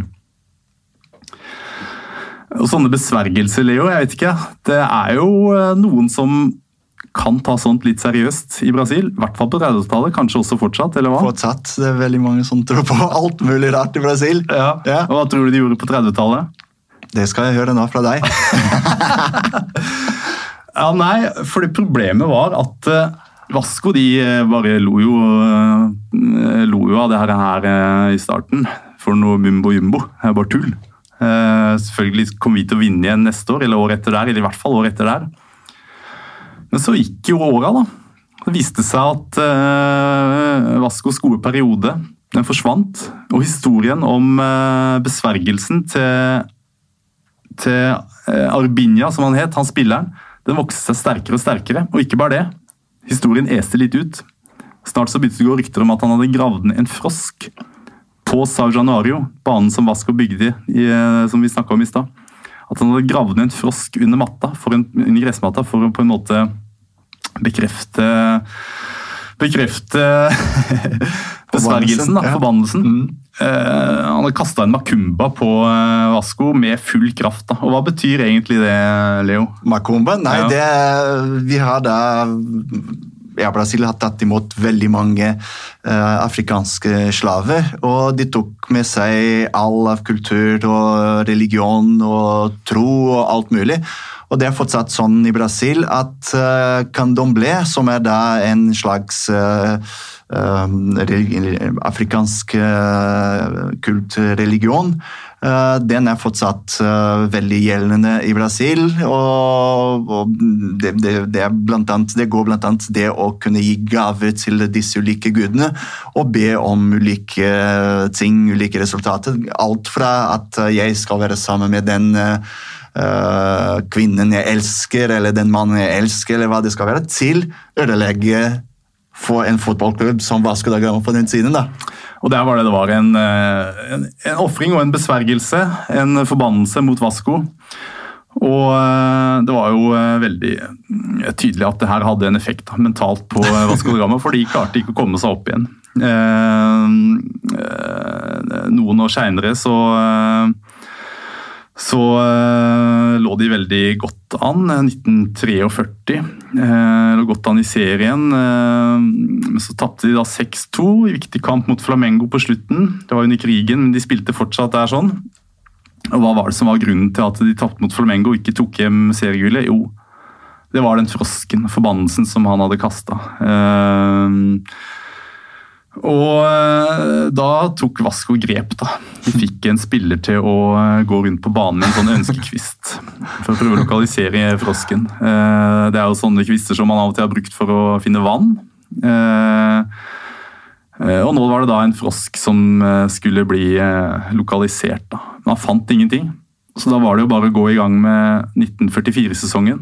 Og sånne besvergelser, Leo, jeg vet ikke, det jo noen som kan ta sånt litt seriøst i Brasil, i hvert fall på 30-tallet, kanskje også fortsatt, eller hva? Fortsatt, det veldig mange som tror på alt mulig rart i Brasil. Ja. Og hva tror du de gjorde på 30-tallet? Det skal jeg høre nå fra deg. Ja, nei, for det problemet var at Vasco, de bare lo jo av det her i starten, for noe mumbo-jumbo, det bare tull. Selvfølgelig kom vi til å vinne igjen neste år, eller år etter der, eller i hvert fall år etter der. Men så gikk jo åra da. Det viste seg at Vascos gode periode, den forsvant, og historien om besvergelsen til Arbinha, som han het, han spilleren, den vokste seg sterkere og sterkere, og ikke bare det. Historien este litt ut. Snart så begynte det å gå rykter om at han hadde gravd ned en frosk på São Januário, banen som Vasco bygde som vi snakket om i sted. At han hadde gravd ned en frosk under matta, under gressmatta, for å på en måte bekrefte besvergelsen, forbannelsen. Han hadde kastet en macumba på Vasco med full kraft. Da. Og hva betyr egentlig det, Leo? Macumba? Nei, vi har da... Brasil har tatt imot veldig mange afrikanske slaver, og de tok med seg all av kultur og religion og tro og alt mulig. Og det fortsatt sånn i Brasil at candomblé, som da en slags afrikansk kultreligion, den fortsatt veldig gjeldende i Brasil, og det går blant annet det å kunne gi gaver til disse ulike gudene, og be om ulike ting, ulike resultater. Alt fra at jeg skal være sammen med den kvinnen jeg elsker, eller den mannen jeg elsker, eller hva det skal være, til ødelegge for en fotballklubb som Vasco da Gama på den siden da. Og der var det var en offring og en besvergelse, en forbannelse mot Vasco. Og det var jo veldig tydelig at det her hadde en effekt mentalt på Vasco da Gama, for de klarte ikke å komme seg opp igjen. Noen år senere så lå de veldig godt an, 1943, lå godt an i serien, men så tappte de da 6-2 i viktig kamp mot Flamengo på slutten. Det var under krigen, men de spilte fortsatt der sånn. Og hva var det som var grunnen til at de tappte mot Flamengo og ikke tok hjem seriegullet? Jo, det var den frosken, forbannelsen som han hadde kastet. Og da tok Vasco grep da. De fikk en spiller til å gå rundt på banen med en sånn ønskekvist for å prøve å lokalisere frosken. Det jo sånne kvister som man av og til har brukt for å finne vann. Og nå var det da en frosk som skulle bli lokalisert da. Men han fant ingenting. Så da var det jo bare å gå i gang med 1944-sesongen.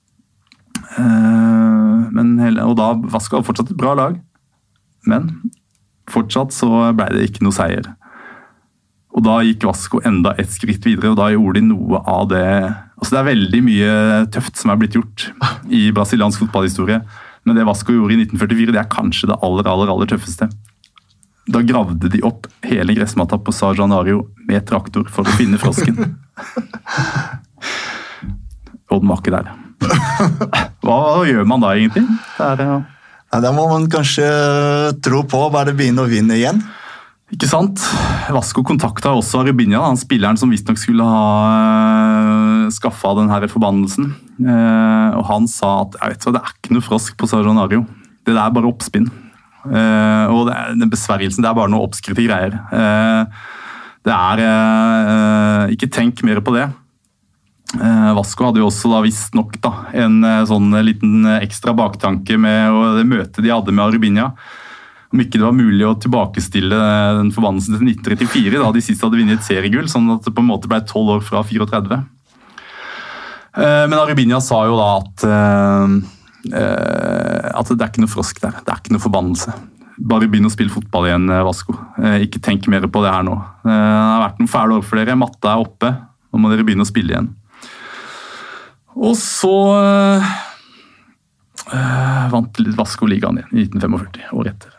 Og da Vasco hadde fortsatt et bra lag. Men fortsatt så ble det ikke noe seier. Og da gikk Vasco enda et skritt videre, og da gjorde de noe av det. Altså det veldig mye tøft som blitt gjort i brasiliansk fotballhistorie. Men det Vasco gjorde i 1944, det kanskje det aller tøffeste. Da gravde de opp hele gressmatta på São Januário med traktor for å finne frosken. Og den var ikke der. Hva gjør man da egentlig? Da må man kanskje tro på bare begynne å vinne igjen. Ikke sant? Vasco kontaktet også Arubinha, han spilleren som visst nok skulle ha skaffet den her forbannelsen. Og han sa at jeg vet hva, det ikke noe frosk på San Gennaro. Det der bare oppspinn. Og den besvergelsen, det bare noe oppskrytte greier. Det ikke tenk mer på det. Vasco hadde jo også da visst nok da, en sånn liten ekstra baktanke med det møtet de hadde med Arubinha. Om ikke det var mulig å tilbakestille den forbannelsen til 1934, da de sist hadde vunnet et seriegull, sånn at det på en måte ble 12 år fra 34. Men Arubinha sa jo da at det ikke noe frosk der, det ikke noe forbannelse. Bare begynn å spille fotball igjen, Vasco. Ikke tenk mer på det her nå. Det har vært noen fæle år for dere, matta oppe, nå må dere begynne å spille igjen. Og så vant Vasco ligaen igjen i 1945, året etter.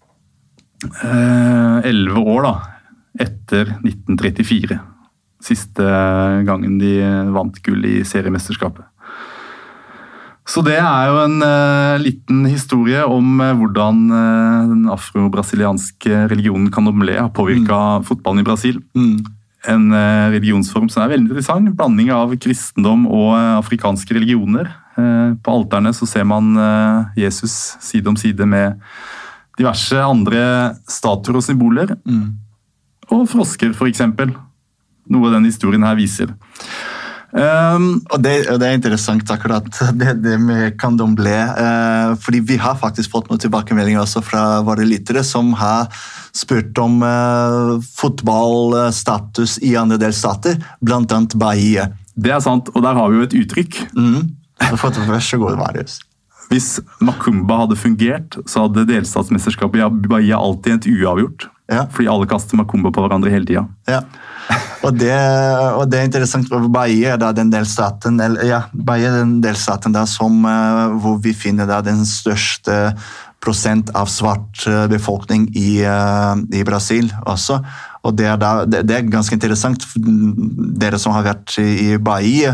11 år da, etter 1934. Siste gangen de vant gull i seriemesterskapet. Så det jo en liten historie om hvordan den afro-brasilianske religionen candomblé har påvirket fotballen i Brasil. En religionsform som veldig interessant, en blanding av kristendom og afrikanske religioner. På alterne så ser man Jesus side om side med diverse andre statuer og symboler, og frosker for eksempel. Noe den historien her viser. Og det interessant akkurat det med candomblé, fordi vi har faktisk fått noen tilbakemeldinger også fra våre lyttere som har spurt om fotballstatus i andre delstater, blant annet Bahia. Det sant, og der har vi jo et uttrykk. Vær så god, Marius. Hvis Macumba hadde fungert, så hadde delstatsmesterskapet i Bahia alltid et uavgjort. Ja. Fordi alle kaster Macumba på hverandre hele tiden. Ja. Og det interessant for Bahia, den delstaten, Bahia den delstaten der som, hvor vi finner den største prosent av svart befolkning i Brasil også. Og det ganske interessant. Dere som har vært i Bahia,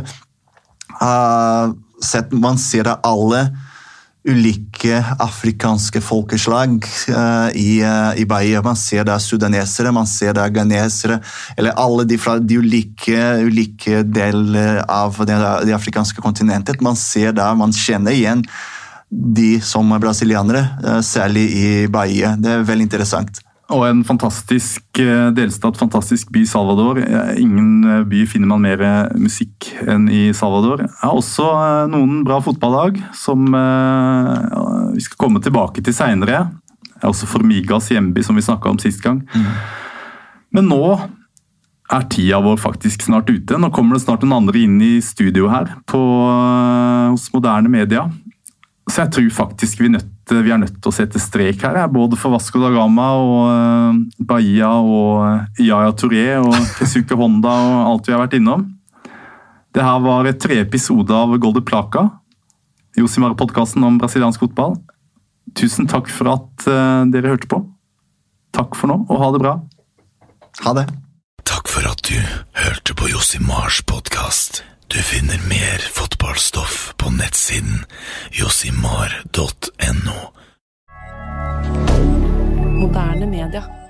man ser da alle ulike afrikanske folkeslag i Bahia. Man ser der sudanesere, man ser der ghanesere, eller alle de fra de ulike deler av det afrikanske kontinentet. Man ser der, man kjenner igjen de som brasilianere, særlig i Bahia. Det veldig interessant. Og en fantastisk delstat, fantastisk by Salvador. Ingen by finner man mer musikk enn i Salvador. Også noen bra fotballag som vi skal komme tilbake til senere. Også Formigas hjemby som vi snakket om sist gang. Men nå tida vår faktisk snart ute. Nå kommer det snart noen andre inn i studio her hos Moderne Media. Så jeg tror faktisk vi er nødt til å sette strek her, både for Vasco da Gama og Bahia og Yaya Touré og Keisuke Honda og alt vi har vært innom. Det her var 3 episoder av Gol de Plata, Josimar-podcasten om brasiliansk fotball. Tusen takk for at dere hørte på. Takk for nå, og ha det bra. Ha det. Takk for at du hørte på Josimars podcast. Du finner mer fotballstoff på nettsiden josimar.no. Moderne Media.